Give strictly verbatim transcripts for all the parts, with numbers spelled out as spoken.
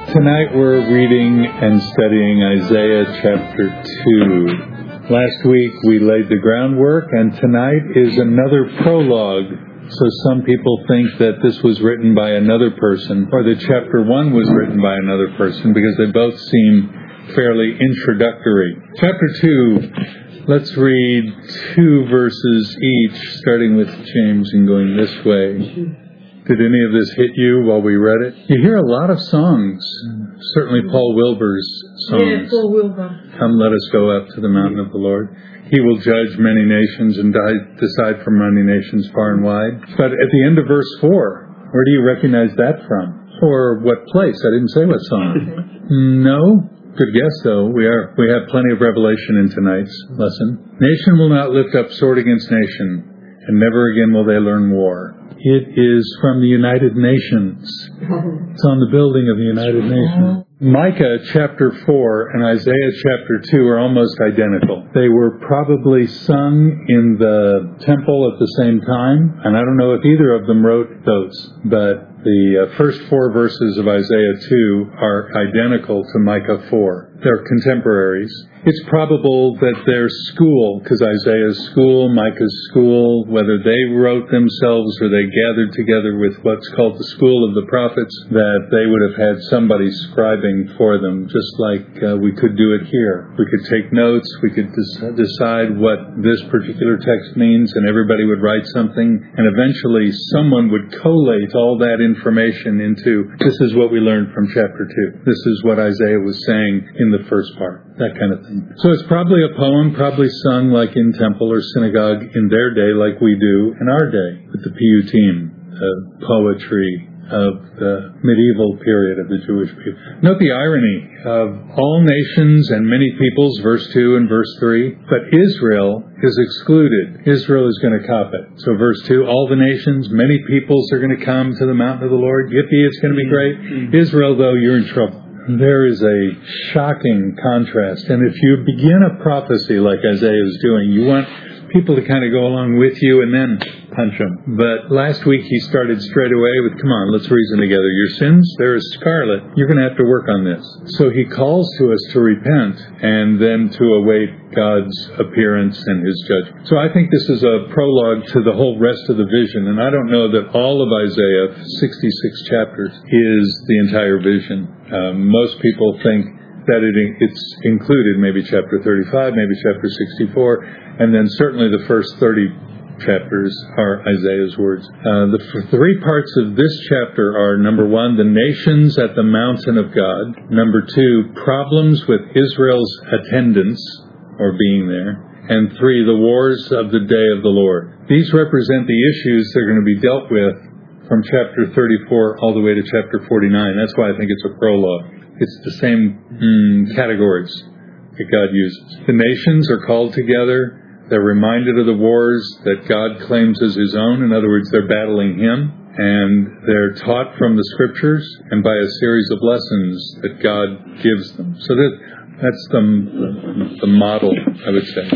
Tonight we're reading and studying Isaiah chapter two. Last week we laid the groundwork, and tonight is another prologue. So some people think that this was written by another person, or that chapter one was written by another person, because they both seem fairly introductory. Chapter two, let's read two verses each, starting with James and going this way. Did any of this hit you while we read it? You hear a lot of songs. Certainly Paul Wilbur's songs. Yeah, Paul Wilbur. Come, let us go up to the mountain of the Lord. He will judge many nations and decide for many nations far and wide. But at the end of verse four, where do you recognize that from? Or what place? I didn't say what song. No? Good guess, though. We are. We have plenty of revelation in tonight's lesson. Nation will not lift up sword against nation, and never again will they learn war. It is from the United Nations. It's on the building of the United Nations. Micah chapter four and Isaiah chapter two are almost identical. They were probably sung in the temple at the same time, and I don't know if either of them wrote those, but the uh, first four verses of Isaiah two are identical to Micah four. They're contemporaries. It's probable that their school, because Isaiah's school, Micah's school, whether they wrote themselves or they gathered together with what's called the school of the prophets, that they would have had somebody scribing for them, just like uh, we could do it here. We could take notes, we could des- decide what this particular text means, and everybody would write something, and eventually someone would collate all that information into, this is what we learned from chapter two. This is what Isaiah was saying in the first part. That kind of thing. So it's probably a poem, probably sung like in temple or synagogue in their day, like we do in our day with the piyutim, the poetry of the medieval period of the Jewish people. Note the irony of all nations and many peoples, verse two and verse three, but Israel is excluded. Israel is going to cop it. So verse two, all the nations, many peoples are going to come to the mountain of the Lord. Yippee, it's going to be great. Israel, though, you're in trouble. There is a shocking contrast. And if you begin a prophecy like Isaiah is doing, you want people to kind of go along with you and then punch them. But last week he started straight away with, come on, let's reason together. Your sins, they're as scarlet. You're going to have to work on this. So he calls to us to repent and then to await God's appearance and His judgment. So I think this is a prologue to the whole rest of the vision. And I don't know that all of Isaiah, sixty-six chapters, is the entire vision. Um, most people think that it, it's included maybe chapter thirty-five, maybe chapter sixty-four, and then certainly the first thirty chapters are Isaiah's words. Uh, the f- three parts of this chapter are, number one, the nations at the mountain of God. Number two, problems with Israel's attendance, or being there. And three, the wars of the day of the Lord. These represent the issues that are going to be dealt with from chapter thirty-four all the way to chapter forty-nine. That's why I think it's a prologue. It's the same mm, categories that God uses. The nations are called together. They're reminded of the wars that God claims as His own. In other words, they're battling Him. And they're taught from the Scriptures and by a series of lessons that God gives them. So that, that's the, the model, I would say.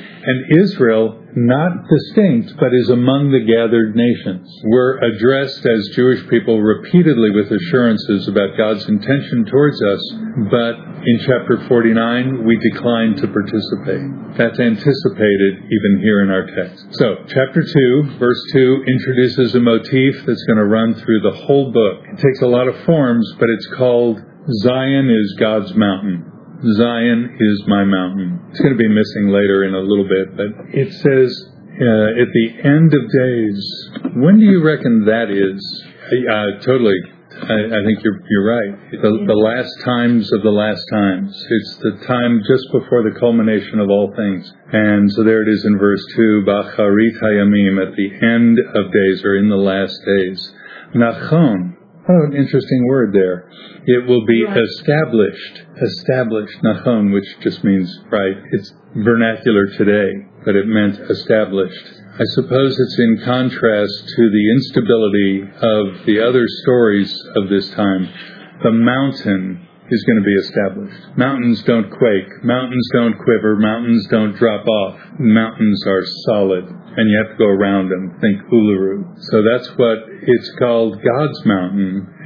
And Israel, not distinct, but is among the gathered nations. We're addressed as Jewish people repeatedly with assurances about God's intention towards us, but in chapter forty-nine, we decline to participate. That's anticipated even here in our text. So, chapter two, verse two, introduces a motif that's going to run through the whole book. It takes a lot of forms, but it's called Zion is God's mountain. Zion is my mountain. It's going to be missing later in a little bit, but it says uh, at the end of days. When do you reckon that is? Uh, totally. I, I think you're you're right. The, the last times of the last times. It's the time just before the culmination of all things. And so there it is in verse two, B'acharit hayamim, at the end of days, or in the last days. Nachon. Oh, an interesting word there. It will be established. Established. Nachon, which just means, right, it's vernacular today, but it meant established. I suppose it's in contrast to the instability of the other stories of this time. The mountain is going to be established. Mountains don't quake. Mountains don't quiver. Mountains don't drop off. Mountains are solid. And you have to go around them. Think Uluru. So that's what it's called, God's mountain.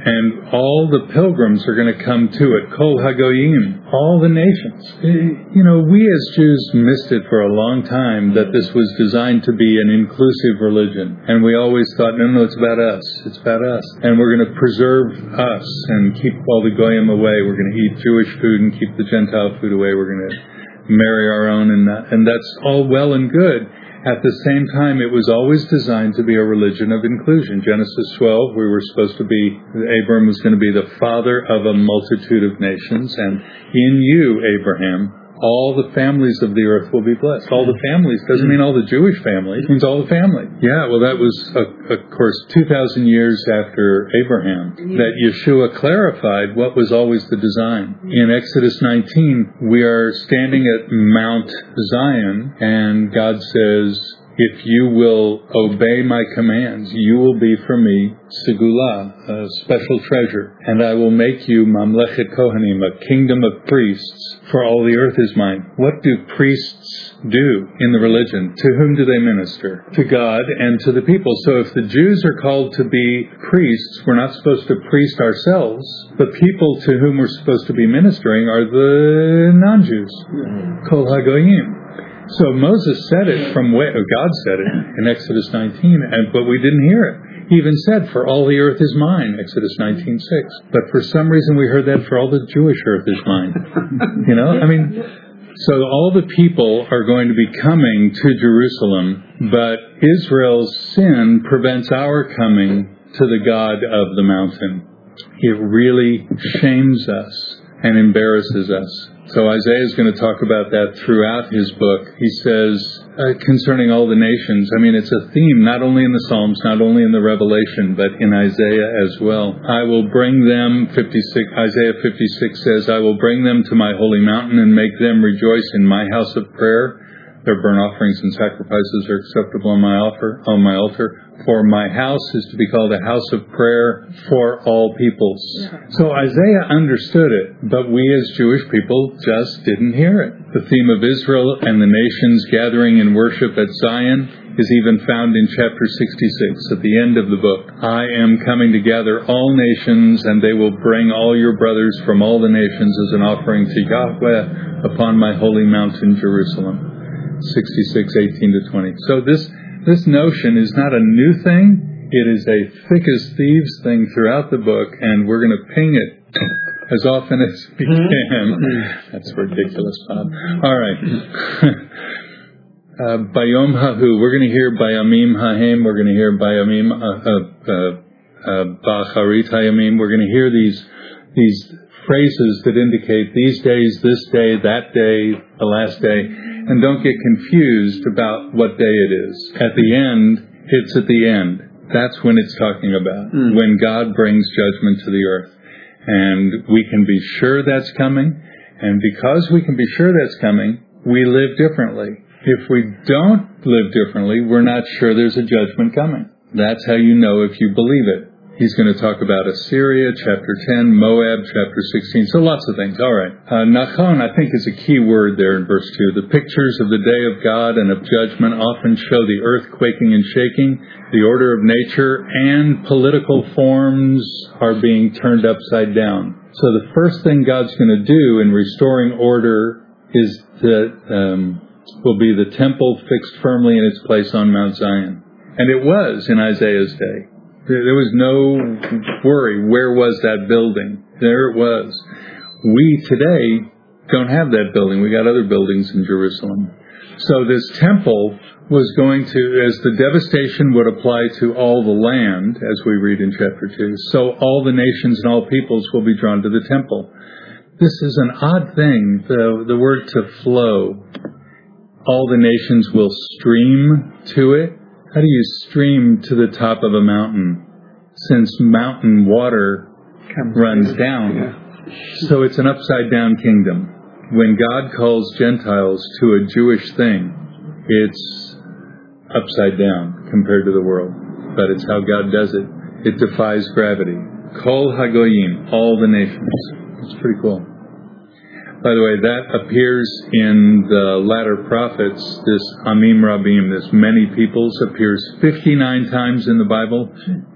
And all the pilgrims are going to come to it. Kol Hagoyim, all the nations. You know, we as Jews missed it for a long time that this was designed to be an inclusive religion. And we always thought, no, no, it's about us. It's about us. And we're going to preserve us and keep all the Goyim away. We're going to eat Jewish food and keep the Gentile food away. We're going to marry our own. And, that, and that's all well and good. At the same time, it was always designed to be a religion of inclusion. Genesis twelve, we were supposed to be, Abram was going to be the father of a multitude of nations, and in you, Abraham, all the families of the earth will be blessed. All the families doesn't mean all the Jewish families, it means all the family. Yeah, well, that was, uh, of course, two thousand years after Abraham, that Yeshua clarified what was always the design. In Exodus nineteen, we are standing at Mount Zion, and God says, if you will obey my commands, you will be for me Segula, a special treasure, and I will make you Mamlechet Kohanim, a kingdom of priests, for all the earth is mine. What do priests do in the religion? To whom do they minister? To God and to the people. So if the Jews are called to be priests, we're not supposed to priest ourselves. The people to whom we're supposed to be ministering are the non-Jews. Kol Hagoyim. So Moses said it from way, God said it in Exodus nineteen, and but we didn't hear it. He even said, for all the earth is mine, Exodus nineteen six. But for some reason we heard that for all the Jewish earth is mine. You know, I mean, so all the people are going to be coming to Jerusalem, but Israel's sin prevents our coming to the God of the mountain. It really shames us and embarrasses us. So Isaiah is going to talk about that throughout his book. He says, uh, concerning all the nations, I mean, it's a theme not only in the Psalms, not only in the Revelation, but in Isaiah as well. I will bring them, fifty-six, Isaiah fifty-six says, I will bring them to my holy mountain and make them rejoice in my house of prayer. Their burnt offerings and sacrifices are acceptable on my altar, on my altar. For my house is to be called a house of prayer for all peoples. Yeah. So Isaiah understood it, but we as Jewish people just didn't hear it. The theme of Israel and the nations gathering in worship at Zion is even found in chapter sixty-six, at the end of the book. I am coming to gather all nations, and they will bring all your brothers from all the nations as an offering to Yahweh upon my holy mountain, Jerusalem. sixty-six, eighteen to twenty. So this this notion is not a new thing. It is a thick as thieves thing throughout the book, and we're going to ping it as often as we can. That's ridiculous, Bob. All right. uh, Bayom Hahu. We're going to hear Bayamim Hahem. We're going to hear Bayamim Bacharit Hayamim. We're going to hear these these phrases that indicate these days, this day, that day, the last day. And don't get confused about what day it is. At the end, it's at the end. That's when it's talking about. Mm. When God brings judgment to the earth. And we can be sure that's coming. And because we can be sure that's coming, we live differently. If we don't live differently, we're not sure there's a judgment coming. That's how you know if you believe it. He's going to talk about Assyria, chapter ten, Moab, chapter sixteen. So lots of things. All right. Uh, Nachon, I think, is a key word there in verse two. The pictures of the day of God and of judgment often show the earth quaking and shaking. The order of nature and political forms are being turned upside down. So the first thing God's going to do in restoring order is that um, will be the temple fixed firmly in its place on Mount Zion. And it was in Isaiah's day. There was no worry. Where was that building? There it was. We today don't have that building. We got other buildings in Jerusalem. So this temple was going to, as the devastation would apply to all the land, as we read in chapter two, so all the nations and all peoples will be drawn to the temple. This is an odd thing, the, the word to flow. All the nations will stream to it. How do you stream to the top of a mountain, since mountain water Comes runs down? Yeah. So it's an upside-down kingdom. When God calls Gentiles to a Jewish thing, it's upside down compared to the world. But it's how God does it. It defies gravity. Kol Hagoyim, all the nations. It's pretty cool. By the way, that appears in the latter prophets. This Amim Rabim, this many peoples, appears fifty-nine times in the Bible,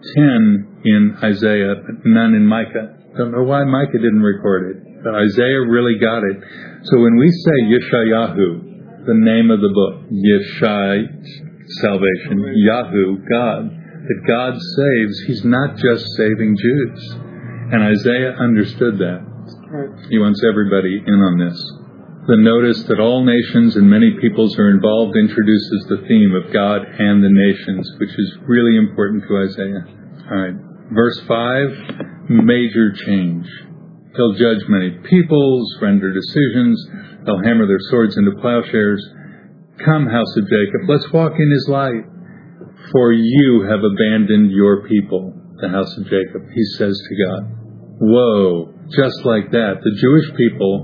ten in Isaiah, but none in Micah. Don't know why Micah didn't record it, but Isaiah really got it. So when we say Yeshayahu, the name of the book, Yeshai, salvation, Yahu, God, that God saves, He's not just saving Jews. And Isaiah understood that. He wants everybody in on this. The notice that all nations and many peoples are involved introduces the theme of God and the nations, which is really important to Isaiah. All right. Verse five, major change. He'll judge many peoples, render decisions. They'll hammer their swords into plowshares. Come, house of Jacob, let's walk in His light. For you have abandoned your people, the house of Jacob, He says to God. Whoa, just like that. The Jewish people,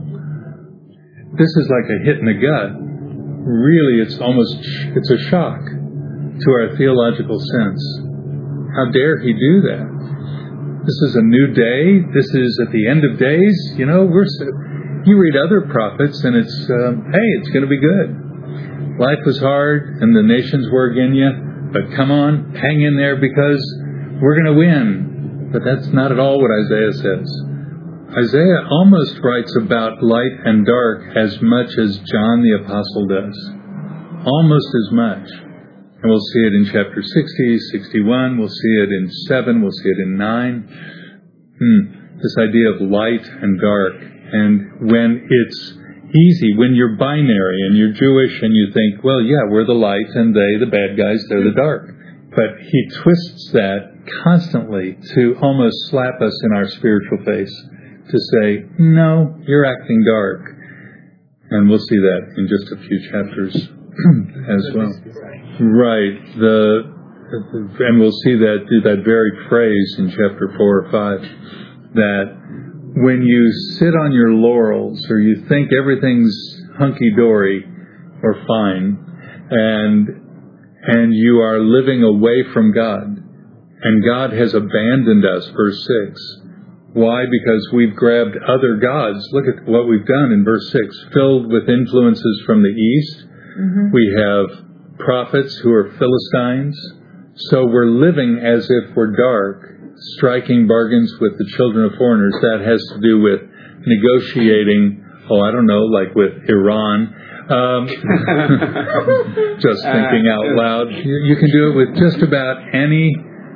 this is like a hit in the gut. Really, it's almost, it's a shock to our theological sense. How dare He do that? This is a new day. This is at the end of days. You know, we're, you read other prophets and it's, um, hey, it's going to be good. Life was hard and the nations were against you, but come on, hang in there because we're going to win. But that's not at all what Isaiah says. Isaiah almost writes about light and dark as much as John the Apostle does. Almost as much. And we'll see it in chapter sixty, sixty-one. We'll see it in seven. We'll see it in nine. Hmm. This idea of light and dark. And when it's easy, when you're binary and you're Jewish and you think, well, yeah, we're the light and they, the bad guys, they're the dark. But he twists that constantly to almost slap us in our spiritual face, to say, no, you're acting dark. And we'll see that in just a few chapters as well. Right. The and we'll see that through that very phrase in chapter four or five, that when you sit on your laurels or you think everything's hunky-dory or fine, and and you are living away from God, and God has abandoned us, verse six. Why? Because we've grabbed other gods. Look at what we've done in verse six. Filled with influences from the east. Mm-hmm. We have prophets who are Philistines. So we're living as if we're dark, striking bargains with the children of foreigners. That has to do with negotiating, oh, I don't know, like with Iran. Um, just thinking out loud. You, you can do it with just about any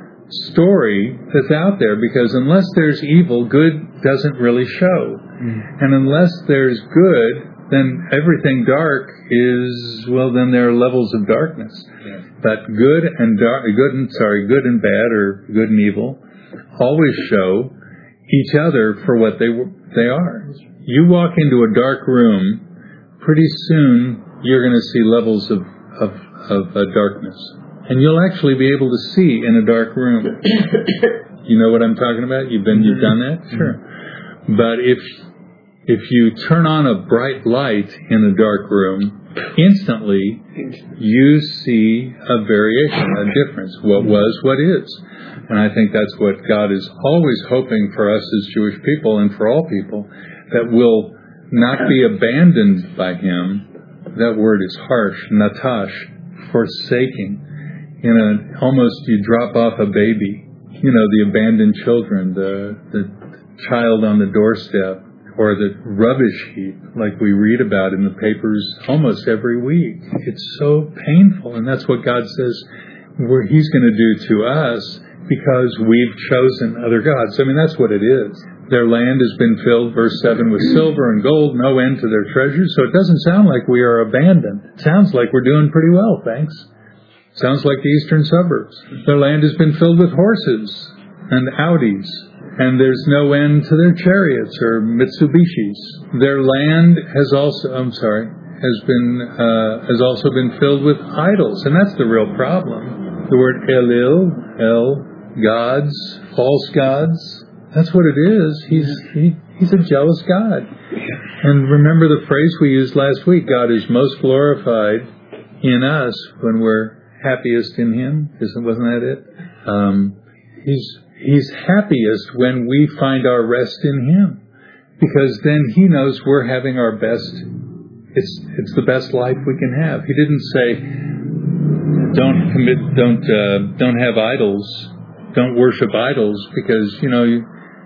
story that's out there, because unless there's evil, good doesn't really show. Mm. And unless there's good, then everything dark is, well, then there are levels of darkness. Yeah. But good and dark, good and sorry, good and bad, or good and evil, always show each other for what they they are. You walk into a dark room, pretty soon you're going to see levels of of, of uh, darkness. And you'll actually be able to see in a dark room. You know what I'm talking about? You've been, you've done that? Sure. But if if you turn on a bright light in a dark room, instantly you see a variation, a difference. What was, what is. And I think that's what God is always hoping for us as Jewish people and for all people, that we'll not be abandoned by Him. That word is harsh, natash, forsaking. You know, almost you drop off a baby, you know, the abandoned children, the the child on the doorstep, or the rubbish heap, like we read about in the papers almost every week. It's so painful, and that's what God says where He's going to do to us, because we've chosen other gods. I mean, that's what it is. Their land has been filled, verse seven, with silver and gold, no end to their treasures. So it doesn't sound like we are abandoned. It sounds like we're doing pretty well, thanks. Sounds like the eastern suburbs. Their land has been filled with horses and Audis, and there's no end to their chariots or Mitsubishis. Their land has also, I'm sorry, has been uh, has also been filled with idols, and that's the real problem. The word Elil, El, gods, false gods. That's what it is. He's he, he's a jealous God. And remember the phrase we used last week: God is most glorified in us when we're happiest in Him. Isn't wasn't that it? Um, he's He's happiest when we find our rest in Him. because then He knows we're having our best. It's it's the best life we can have. He didn't say, don't commit, don't uh, don't have idols, don't worship idols, because you know you,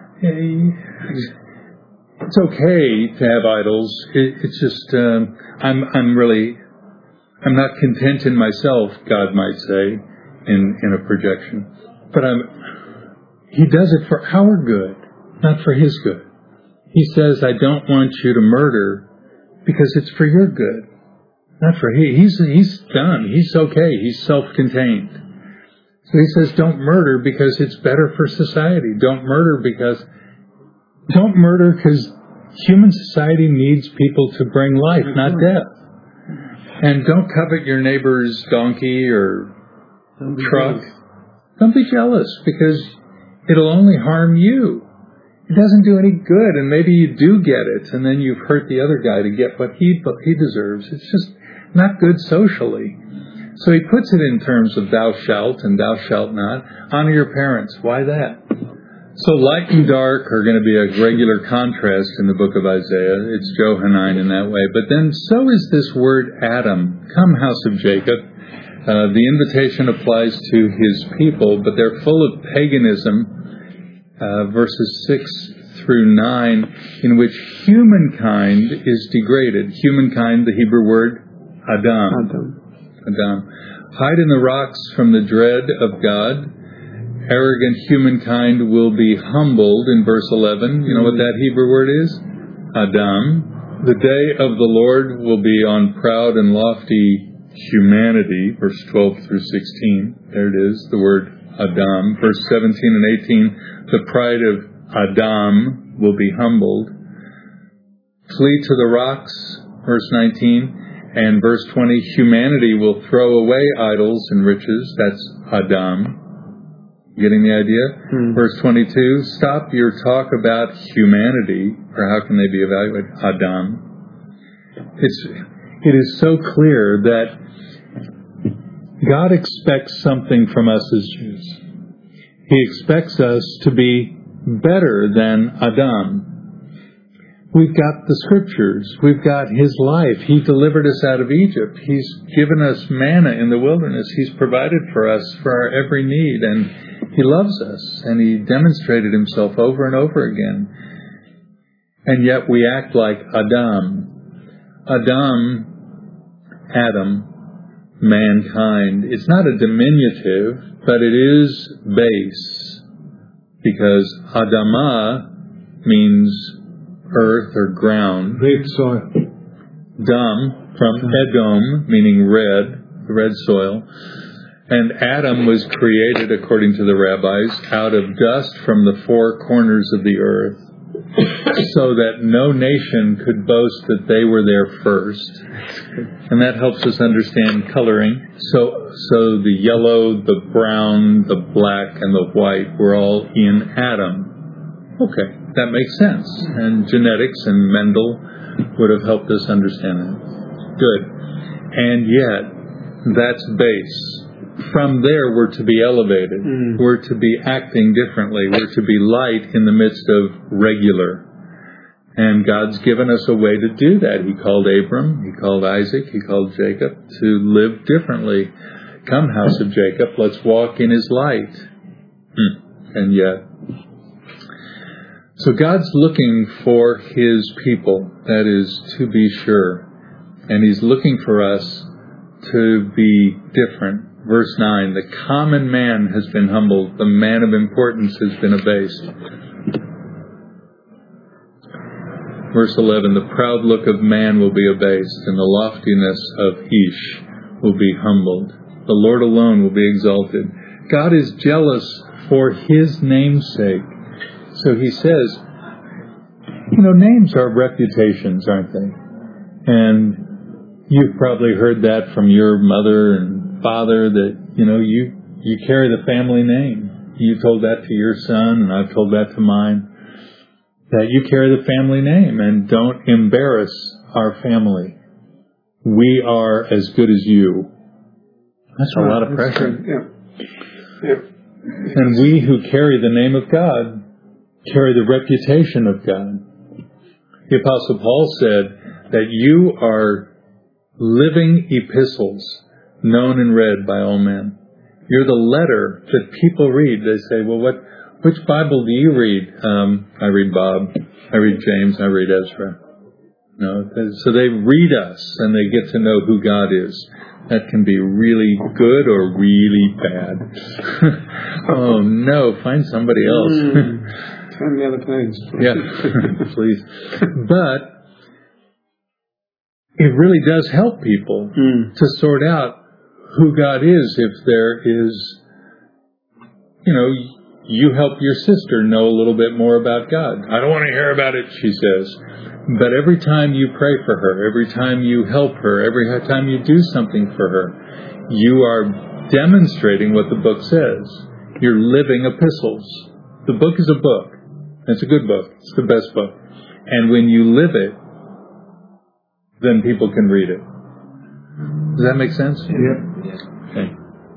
it's okay to have idols. It, it's just um, I'm I'm really I'm not content in myself, God might say, in in a projection, but I'm. He does it for our good, not for His good. He says, I don't want you to murder because it's for your good, not for He. He's, he's done. He's okay. He's self-contained. So He says, don't murder because it's better for society. Don't murder because, don't murder because human society needs people to bring life, not death. And don't covet your neighbor's donkey or truck. Don't be jealous because it'll only harm you. It doesn't do any good, and maybe you do get it, and then you've hurt the other guy to get what he what he deserves. It's just not good socially. So He puts it in terms of thou shalt and thou shalt not. Honor your parents. Why that? So light and dark are going to be a regular contrast in the book of Isaiah. It's Johannine in that way. But then so is this word Adam. Come, house of Jacob. Uh, the invitation applies to His people, but they're full of paganism. Uh, verses six through nine, in which humankind is degraded. Humankind, the Hebrew word, Adam. Adam. Adam. Hide in the rocks from the dread of God. Arrogant humankind will be humbled in verse eleven. You know what that Hebrew word is? Adam. The day of the Lord will be on proud and lofty humanity. Verse twelve through sixteen. There it is, the word Adam. Verse seventeen and eighteen, the pride of Adam will be humbled. Flee to the rocks, verse nineteen. And verse twenty, humanity will throw away idols and riches. That's Adam. Getting the idea? Hmm. Verse twenty-two, stop your talk about humanity, or how can they be evaluated? Adam. It's, it is so clear that God expects something from us as Jews. He expects us to be better than Adam. We've got the Scriptures. We've got His life. He delivered us out of Egypt. He's given us manna in the wilderness. He's provided for us for our every need. And He loves us. And He demonstrated Himself over and over again. And yet we act like Adam. Adam, Adam, mankind. It's not a diminutive, but it is base. Because Adamah means earth or ground. Red soil. Dam, from Edom, meaning red, red soil. And Adam was created, according to the rabbis, out of dust from the four corners of the earth, so that no nation could boast that they were there first. And that helps us understand coloring. So, so the yellow, the brown, the black, and the white were all in Adam. Okay. That makes sense. And genetics and Mendel would have helped us understand that. Good. And yet, that's base. From there, we're to be elevated. Mm. We're to be acting differently. We're to be light in the midst of regular. And God's given us a way to do that. He called Abram, He called Isaac, He called Jacob to live differently. Come, house of Jacob, let's walk in His light. Hmm. And yet, so God's looking for His people, that is, to be sure. And He's looking for us to be different. Verse nine, the common man has been humbled, the man of importance has been abased. Verse eleven, the proud look of man will be abased, and the loftiness of Ish will be humbled. The Lord alone will be exalted. God is jealous for His name's sake. So He says, you know, names are reputations, aren't they? And you've probably heard that from your mother and father that, you know, you, you carry the family name. You told that to your son, and I've told that to mine. That you carry the family name and don't embarrass our family. We are as good as you. That's a lot of pressure. Yeah. Yeah. And we who carry the name of God carry the reputation of God. The Apostle Paul said that you are living epistles, known and read by all men. You're the letter that people read. They say, well, what, which Bible do you read? Um, I read Bob, I read James, I read Ezra. No, so they read us and they get to know who God is. That can be really good or really bad. Oh no, find somebody else. Mm, find the other page. Yeah, please. But it really does help people mm. to sort out who God is. If there is, you know, you help your sister know a little bit more about God. I don't want to hear about it, she says. But every time you pray for her, every time you help her, every time you do something for her, you are demonstrating what the book says. You're living epistles. The book is a book. It's a good book. It's the best book. And when you live it, then people can read it. Does that make sense? Yeah. Okay.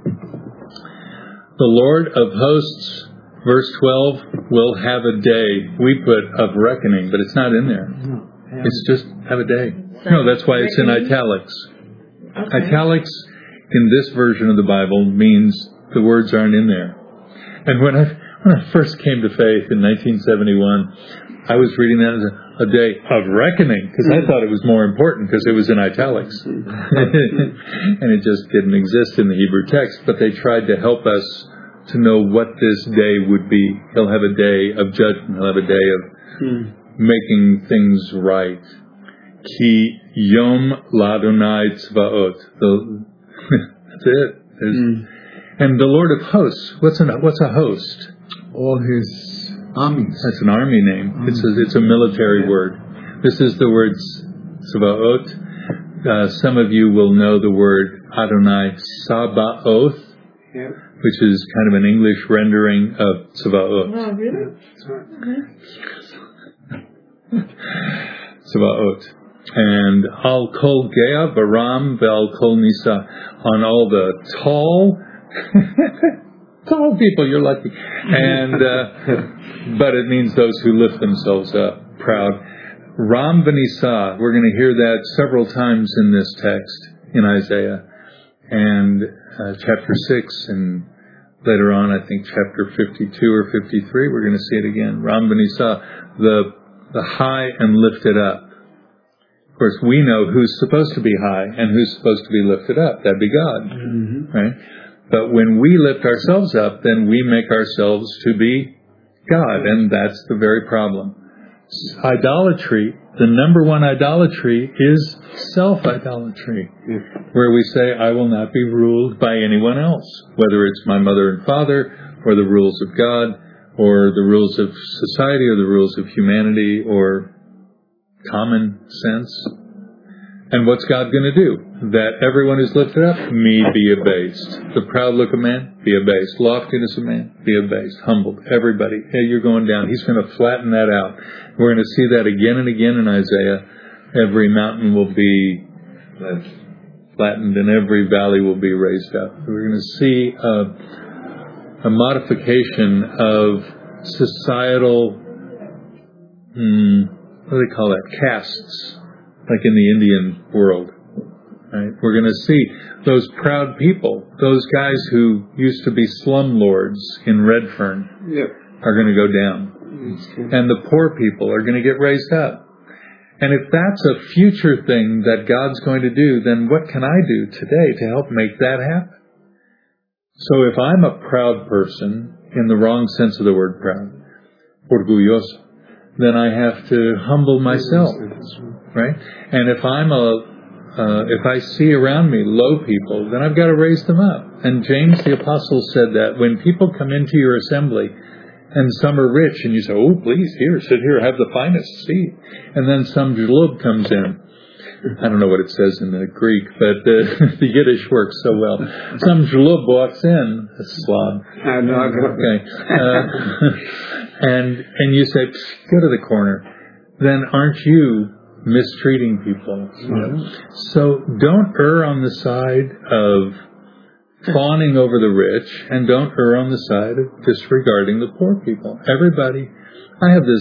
The Lord of hosts, verse twelve, will have a day. We put of reckoning, but it's not in there. No. It's just have a day. No, that's why it's in italics. Okay. Italics in this version of the Bible means the words aren't in there. And when I when I first came to faith in nineteen seventy-one, I was reading that as a, a day of reckoning because I thought it was more important because it was in italics. And it just didn't exist in the Hebrew text, but they tried to help us to know what this day would be. He'll have a day of judgment. He'll have a day of Hmm. making things right. Ki yom ladonai tzvaot. The, that's it. Hmm. And the Lord of hosts. What's a what's a host? All his armies. That's an army name. Army. It's a, it's a military Yeah. word. This is the word tzvaot. Uh, some of you will know the word Adonai Sabaoth, Yeah. which is kind of an English rendering of Tzvaot. Oh, really? That's right. Tzvaot. And Al Kol Gea Baram Vel Kol Nisa. On all the tall, tall people, you're lucky. And, uh, but it means those who lift themselves up, proud. Ram V'Nisa, we're going to hear that several times in this text in Isaiah. And uh, chapter six, and later on, I think chapter fifty-two or fifty-three, we're going to see it again. Ram V'Nisa, the, the high and lifted up. Of course, we know who's supposed to be high and who's supposed to be lifted up. That'd be God, Mm-hmm. right? But when we lift ourselves up, then we make ourselves to be God, and that's the very problem. Idolatry, the number one idolatry is self-idolatry, Yeah. where we say, I will not be ruled by anyone else, whether it's my mother and father, or the rules of God, or the rules of society, or the rules of humanity, or common sense. And what's God going to do? That everyone is lifted up, me be abased. The proud look of man, be abased. Loftiness of man, be abased. Humbled. Everybody. Hey, you're going down. He's going to flatten that out. We're going to see that again and again in Isaiah. Every mountain will be flattened and every valley will be raised up. We're going to see a, a modification of societal, hmm, what do they call that? Castes, like in the Indian world. Right? We're going to see those proud people, those guys who used to be slumlords in Redfern, Yeah. are going to go down. And the poor people are going to get raised up. And if that's a future thing that God's going to do, then what can I do today to help make that happen? So if I'm a proud person, in the wrong sense of the word proud, orgulloso, then I have to humble myself, right? And if I'm a Uh, if I see around me low people, then I've got to raise them up. And James the Apostle said that when people come into your assembly, and some are rich, and you say, oh, please, here, sit here, have the finest seat. And then some jalub comes in. I don't know what it says in the Greek, but uh, the Yiddish works so well. Some jalub walks in, a slob. I know, I got Okay. Uh, and, and you say, go to the corner. Then aren't you mistreating people? Mm-hmm. So don't err on the side of fawning over the rich, and don't err on the side of disregarding the poor people. Everybody, I have this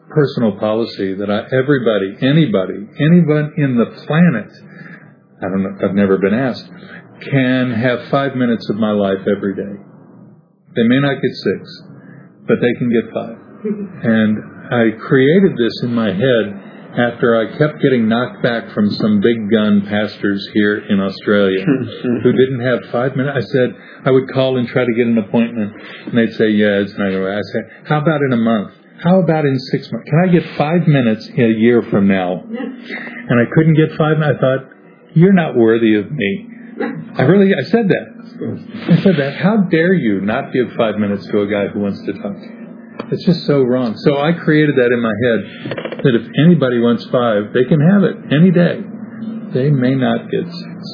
personal policy that I, everybody, anybody, anyone in the planet, I don't know, I've never been asked, can have five minutes of my life every day. They may not get six, but they can get five. And I created this in my head after I kept getting knocked back from some big gun pastors here in Australia who didn't have five minutes. I said, I would call and try to get an appointment, and they'd say, yeah, it's not going to work. I said, how about in a month? How about in six months? Can I get five minutes in a year from now? And I couldn't get five minutes. I thought, you're not worthy of me. I really, I said that. I said that. How dare you not give five minutes to a guy who wants to talk to you? It's just so wrong. So I created that in my head, that if anybody wants five, they can have it any day. They may not get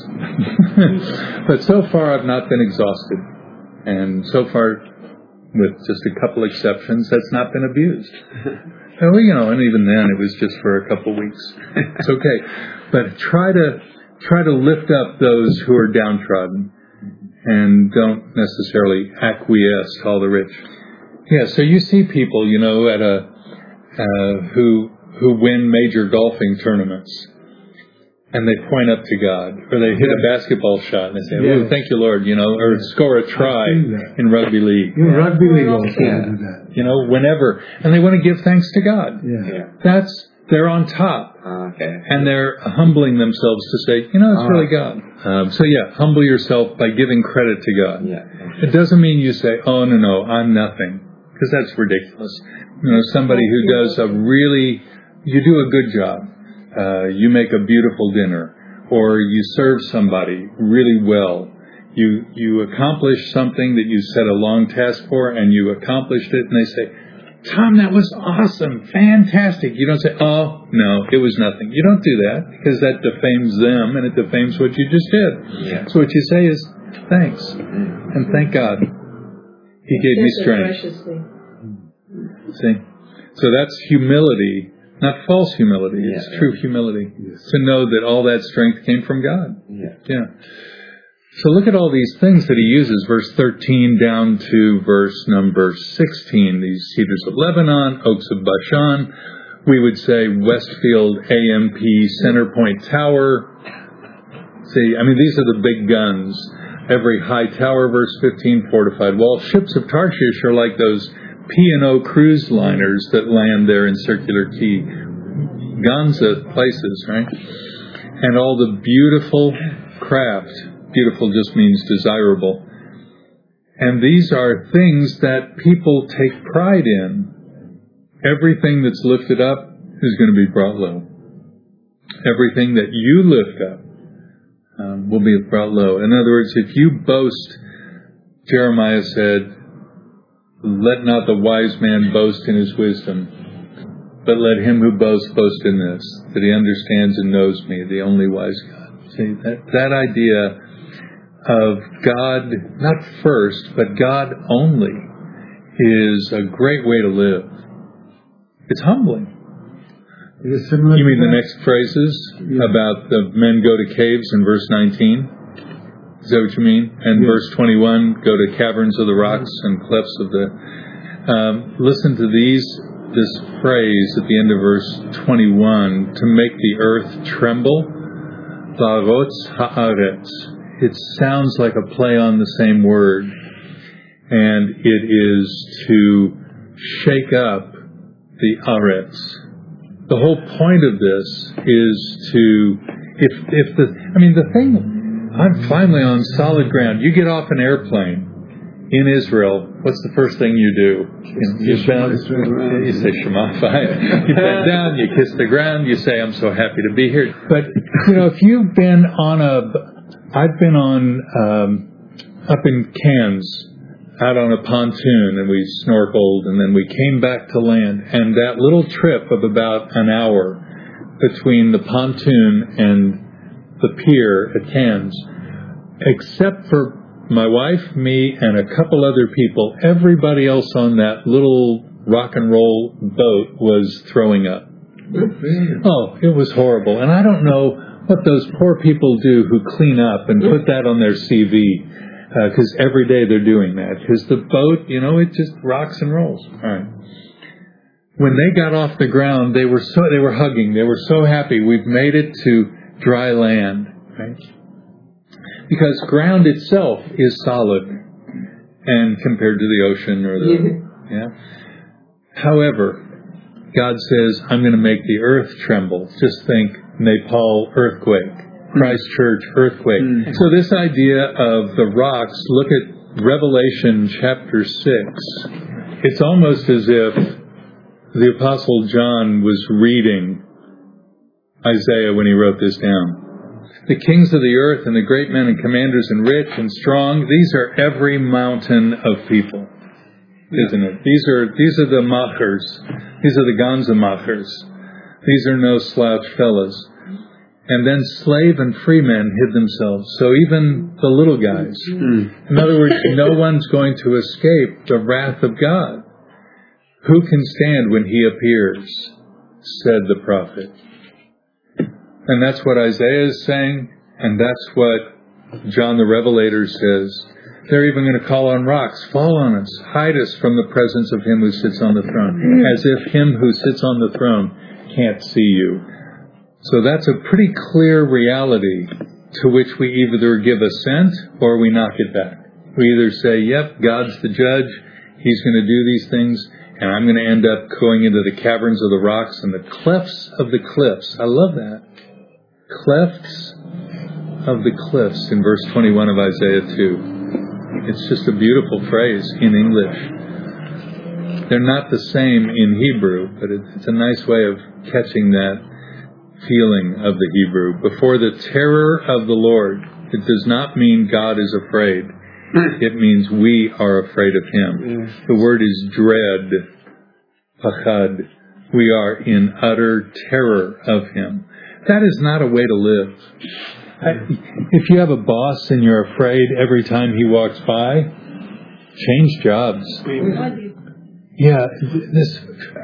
six. But so far I've not been exhausted. And so far, with just a couple exceptions, that's not been abused. Well, you know, and even then it was just for a couple weeks. It's okay. But try to try to lift up those who are downtrodden and don't necessarily acquiesce to all the rich. Yeah, so you see people, you know, at a uh, who who win major golfing tournaments, and they point up to God, or they hit a basketball shot and they say, "Oh, thank you, Lord," you know, or score a try in rugby league. In rugby league also yeah. do that. You know, whenever, and they want to give thanks to God. Yeah. yeah. That's they're on top, okay, and they're humbling themselves to say, you know, it's uh, really God. Um, so yeah, humble yourself by giving credit to God. Yeah. It doesn't mean you say, "Oh no, no, I'm nothing." Because that's ridiculous. You know, somebody who does a really, you do a good job, uh, you make a beautiful dinner, or you serve somebody really well. You you accomplish something that you set a long task for, and you accomplished it, and they say, "Tom, that was awesome, fantastic." You don't say, "Oh, no, it was nothing." You don't do that, because that defames them, and it defames what you just did. Yeah. So what you say is, thanks, and thank God. He gave me strength. See? So that's humility, not false humility. It's yeah, true yeah. humility. Yes. To know that all that strength came from God. Yeah. Yeah. So look at all these things that he uses, verse thirteen down to verse number sixteen. These cedars of Lebanon, oaks of Bashan. We would say Westfield A M P Centerpoint Tower. See, I mean, these are the big guns. Every high tower, verse fifteen, fortified wall. Ships of Tarshish are like those P and O cruise liners that land there in Circular Quay. Gonza places, right? And all the beautiful craft. Beautiful just means desirable. And these are things that people take pride in. Everything that's lifted up is going to be brought low. Everything that you lift up um, will be brought low. In other words, if you boast, Jeremiah said, let not the wise man boast in his wisdom, but let him who boasts boast in this, that he understands and knows me, the only wise God. See, that, that idea of God, not first, but God only, is a great way to live. It's humbling. It is similar You mean to the that? next phrases Yeah. about the men go to caves in verse nineteen? Is that what you mean? And Yes. verse twenty-one, go to caverns of the rocks and clefts of the... Um, listen to these, this phrase at the end of verse twenty-one, to make the earth tremble. Barotz haaretz. It sounds like a play on the same word. And it is to shake up the aretz. The whole point of this is to, if if the, I mean the thing, I'm finally on solid ground. You get off an airplane in Israel, what's the first thing you do? You, you, bend, you say Shema fine. You bend down, you kiss the ground, you say, I'm so happy to be here. But, you know, if you've been on a, I've been on, um, up in Cairns, out on a pontoon, and we snorkeled, and then we came back to land, and that little trip of about an hour between the pontoon and the pier at Cairns, except for my wife, me, and a couple other people, everybody else on that little rock and roll boat was throwing up. Oh, it was horrible. And I don't know what those poor people do who clean up and put that on their C V, because uh, every day they're doing that. Because the boat, you know, it just rocks and rolls. All right. when they got off the ground, they were so they were hugging. They were so happy. We've made it to dry land, right? Because ground itself is solid, and compared to the ocean or the yeah. However, God says, "I'm going to make the earth tremble." Just think Nepal earthquake, Christchurch earthquake. Mm. So this idea of the rocks. Look at Revelation chapter six. It's almost as if the Apostle John was reading Isaiah when he wrote this down. The kings of the earth and the great men and commanders and rich and strong, these are every mountain of people, isn't it? These are these are the machers. These are the ganza machers. These are no slouch fellas. And then slave and free men hid themselves. So even the little guys. In other words, no one's going to escape the wrath of God. Who can stand when he appears, said the prophet. And that's what Isaiah is saying, and that's what John the Revelator says. They're even going to call on rocks, fall on us, hide us from the presence of him who sits on the throne, as if him who sits on the throne can't see you. So that's a pretty clear reality to which we either give assent or we knock it back. We either say, yep, God's the judge, he's going to do these things, and I'm going to end up going into the caverns of the rocks and the clefts of the cliffs. I love that. Clefts of the cliffs in verse twenty-one of Isaiah two. It's just a beautiful phrase in English. They're not the same in Hebrew, but it's a nice way of catching that feeling of the Hebrew. Before the terror of the Lord, it does not mean God is afraid. It means we are afraid of him. Yes. The word is dread, pachad. We are in utter terror of him. That is not a way to live. I, if you have a boss and you're afraid every time he walks by, change jobs. Yeah, this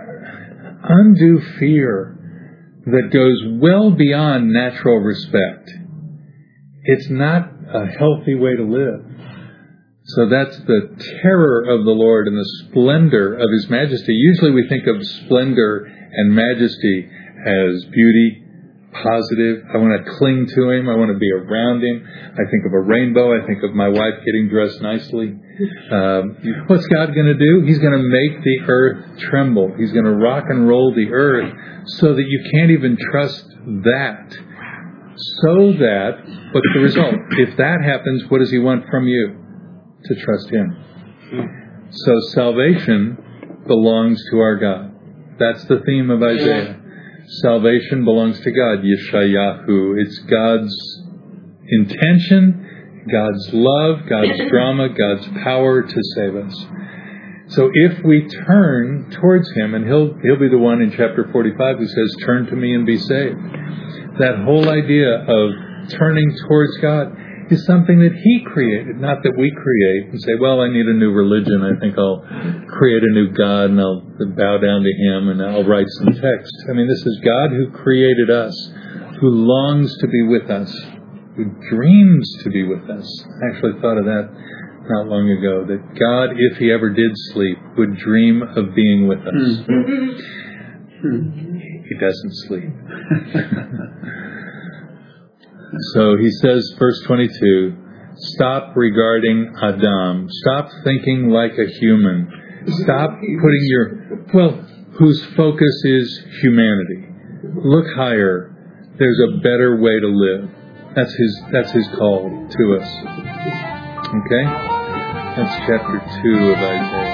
undue fear that goes well beyond natural respect. It's not a healthy way to live. So that's the terror of the Lord and the splendor of his majesty. Usually we think of splendor and majesty as beauty, positive. I want to cling to him. I want to be around him. I think of a rainbow. I think of my wife getting dressed nicely. Um, what's God going to do? He's going to make the earth tremble. He's going to rock and roll the earth so that you can't even trust that. So that, what's the result? If that happens, what does he want from you? To trust him. So salvation belongs to our God. That's the theme of Isaiah. Salvation belongs to God, Yeshayahu. It's God's intention, God's love, God's drama, God's power to save us. So if we turn towards him, and he'll he'll be the one in chapter forty-five who says, turn to me and be saved. That whole idea of turning towards God is something that he created, not that we create and say, well, I need a new religion. I think I'll create a new God and I'll bow down to him and I'll write some text. I mean, this is God who created us, who longs to be with us, who dreams to be with us. I actually thought of that not long ago, that God, if he ever did sleep, would dream of being with us. He doesn't sleep. So he says, verse twenty-two, stop regarding Adam. Stop thinking like a human. Stop putting your, well, whose focus is humanity. Look higher. There's a better way to live. That's his, that's his call to us. Okay? That's chapter two of Isaiah.